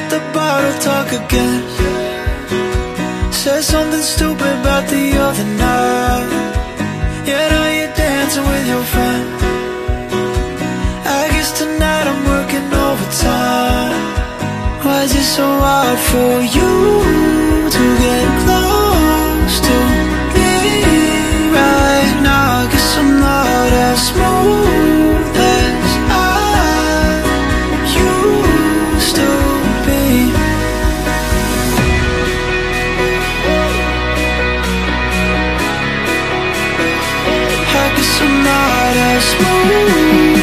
the bottle talk again. Said something stupid about the other night. Yeah, now you're dancing with your friend. I guess tonight I'm working overtime. Why is it so hard for you to get close to me right now? I guess I'm not as smooth as I used to be. I guess I'm not as smooth